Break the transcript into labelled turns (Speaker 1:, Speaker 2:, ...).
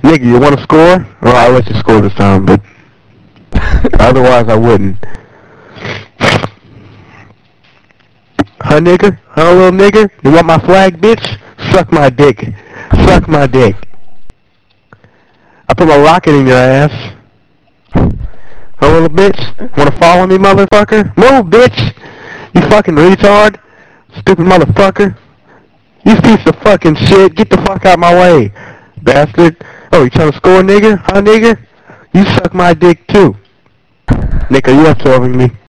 Speaker 1: Nigga, you want to score? Well, I'll let you score this time, but otherwise I wouldn't. Huh, nigga? Huh, little nigga? You want my flag, bitch? Suck my dick. Suck my dick. I put my rocket in your ass. Huh, little bitch? Wanna follow me, motherfucker? Move, bitch! You fucking retard. Stupid motherfucker. You piece of fucking shit. Get the fuck out my way, bastard. Oh, you trying to score, nigga? Huh, nigga? You suck my dick, too. Nick, are you absorbing me?